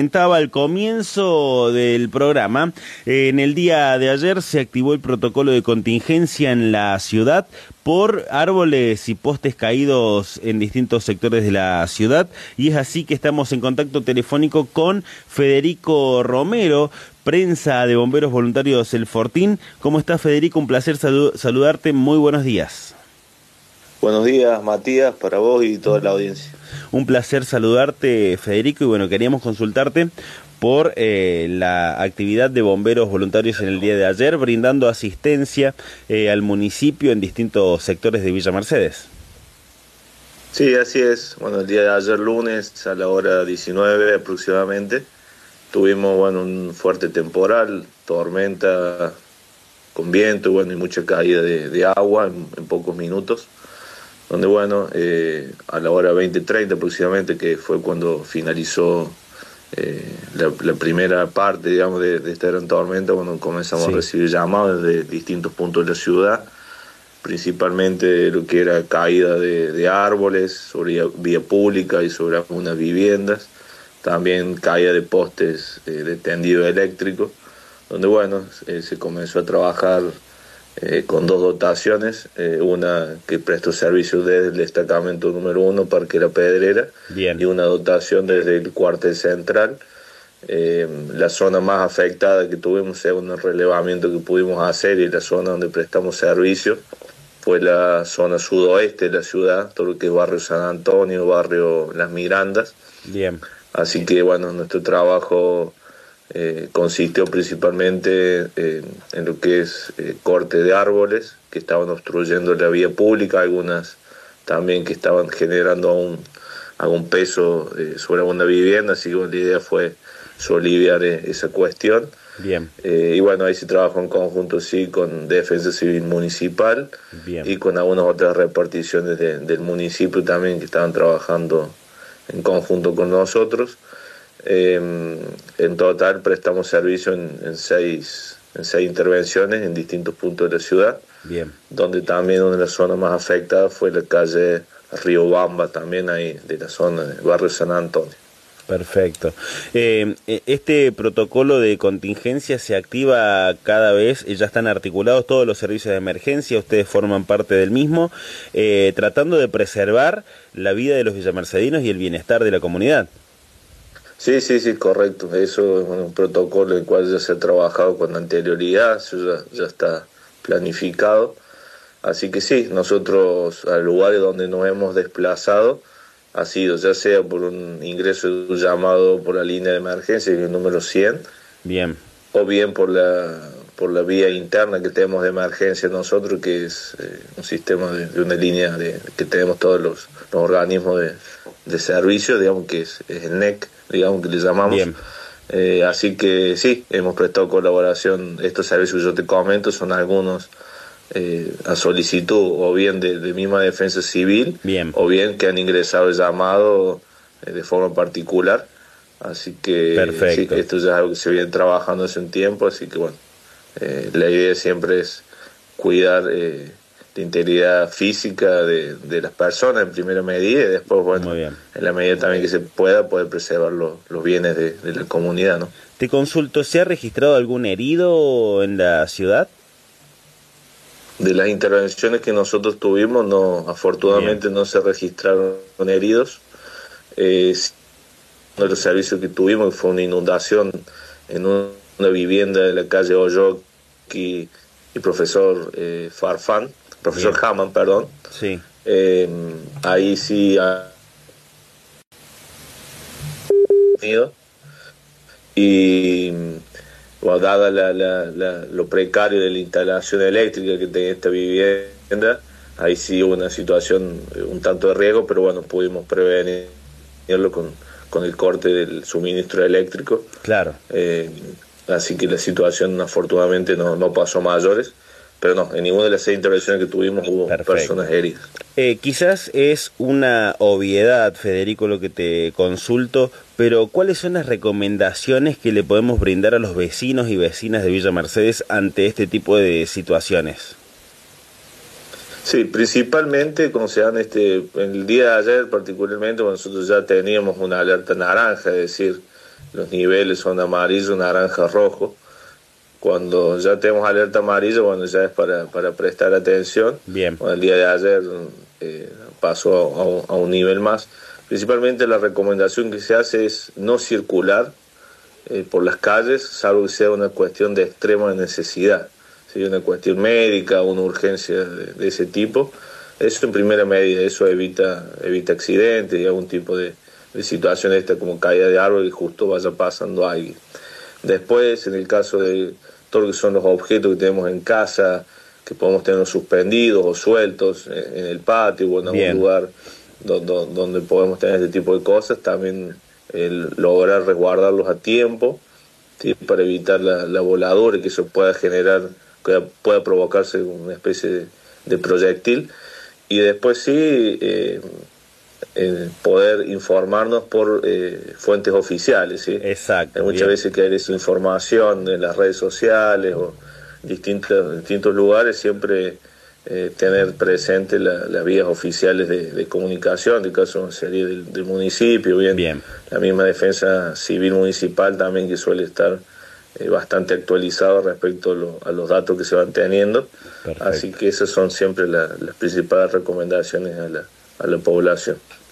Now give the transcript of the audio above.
Comentaba al comienzo del programa, en el día de ayer se activó el protocolo de contingencia en la ciudad por árboles y postes caídos en distintos sectores de la ciudad, y es así que estamos en contacto telefónico con Federico Romero, prensa de Bomberos Voluntarios El Fortín. ¿Cómo estás, Federico? Un placer saludarte, muy buenos días. Buenos días, Matías, para vos y toda la audiencia. Un placer saludarte, Federico, y bueno, queríamos consultarte por la actividad de bomberos voluntarios en el día de ayer, brindando asistencia al municipio en distintos sectores de Villa Mercedes. Sí, así es. Bueno, el día de ayer lunes, a la hora 19 aproximadamente, tuvimos un fuerte temporal, tormenta con viento y mucha caída de agua en pocos minutos, donde a la hora 20:30 aproximadamente, que fue cuando finalizó la primera parte, digamos, de esta gran tormenta, cuando comenzamos a recibir llamados de distintos puntos de la ciudad, principalmente lo que era caída de árboles sobre vía pública y sobre algunas viviendas, también caída de postes de tendido eléctrico, donde se comenzó a trabajar con dos dotaciones, una que prestó servicio desde el destacamento número 1, Parque La Pedrera. Bien. Y una dotación desde el cuartel central. La zona más afectada que tuvimos, según el relevamiento que pudimos hacer, y la zona donde prestamos servicio, fue la zona sudoeste de la ciudad, todo lo que es barrio San Antonio, barrio Las Mirandas. Bien. Así que nuestro trabajo consistió principalmente en lo que es corte de árboles que estaban obstruyendo la vía pública, algunas también que estaban generando algún peso sobre alguna vivienda, así que la idea fue soliviar esa cuestión. Bien. Ahí se trabajó en conjunto con Defensa Civil Municipal. Bien. Y con algunas otras reparticiones del municipio también que estaban trabajando en conjunto con nosotros. En total prestamos servicio en seis intervenciones en distintos puntos de la ciudad. Bien. Donde también una de las zonas más afectadas fue la calle Río Bamba, también ahí de la zona del barrio San Antonio. Perfecto. Este protocolo de contingencia se activa cada vez, ya están articulados todos los servicios de emergencia, ustedes forman parte del mismo, tratando de preservar la vida de los villamercedinos y el bienestar de la comunidad. Sí, correcto. Eso es un protocolo en el cual ya se ha trabajado con anterioridad, eso ya está planificado. Así que sí, nosotros al lugar donde nos hemos desplazado ha sido ya sea por un ingreso de un llamado por la línea de emergencia, que es el número 100. Bien. O bien por la vía interna que tenemos de emergencia nosotros, que es un sistema de una línea que tenemos todos los organismos de servicio, digamos que es el NEC, digamos que le llamamos. Bien. Así que sí, hemos prestado colaboración. Estos servicios que yo te comento son algunos a solicitud o bien de misma Defensa Civil. Bien. O bien que han ingresado el llamado de forma particular. Así que perfecto. Sí, esto ya es algo que se viene trabajando hace un tiempo, así que la idea siempre es cuidar la integridad física de las personas en primera medida, y después, en la medida también que se pueda, poder preservar los bienes de la comunidad, ¿no? Te consulto, ¿se ha registrado algún herido en la ciudad? De las intervenciones que nosotros tuvimos, no, afortunadamente no se registraron heridos. Uno de los servicios que tuvimos fue una inundación en una vivienda de la calle Oyoki y profesor Farfán. Profesor Hammond, perdón. Sí. Ahí sí y dada lo precario de la instalación eléctrica que tenía esta vivienda, ahí sí hubo una situación un tanto de riesgo, pero pudimos prevenirlo con el corte del suministro eléctrico. Claro. Así que la situación afortunadamente no pasó a mayores. Pero no, en ninguna de las 6 intervenciones que tuvimos hubo personas heridas. Quizás es una obviedad, Federico, lo que te consulto, pero ¿cuáles son las recomendaciones que le podemos brindar a los vecinos y vecinas de Villa Mercedes ante este tipo de situaciones? Sí, principalmente, como se dan el día de ayer particularmente, nosotros ya teníamos una alerta naranja, es decir, los niveles son amarillo, naranja, rojo. Cuando ya tenemos alerta amarilla, bueno, ya es para prestar atención. Bien. Bueno, el día de ayer pasó a un nivel más. Principalmente la recomendación que se hace es no circular por las calles, salvo que sea una cuestión de extrema necesidad, ¿sí? Una cuestión médica, una urgencia de ese tipo. Eso en primera medida, eso evita accidentes y algún tipo de situación esta como caída de árbol y justo vaya pasando alguien. Después, en el caso de todo lo que son los objetos que tenemos en casa, que podemos tener suspendidos o sueltos en el patio o en algún lugar donde podemos tener este tipo de cosas, también lograr resguardarlos a tiempo, ¿sí? Para evitar la voladura y que eso pueda generar, que pueda provocarse una especie de proyectil. Y después sí, poder informarnos por fuentes oficiales, ¿sí? Exacto. Hay muchas veces que hay desinformación en las redes sociales o distintos lugares, siempre tener presente las vías oficiales de comunicación, en el caso sería del municipio, bien, la misma defensa civil municipal también, que suele estar bastante actualizado respecto a los datos que se van teniendo. Perfecto. Así que esas son siempre las principales recomendaciones a la población.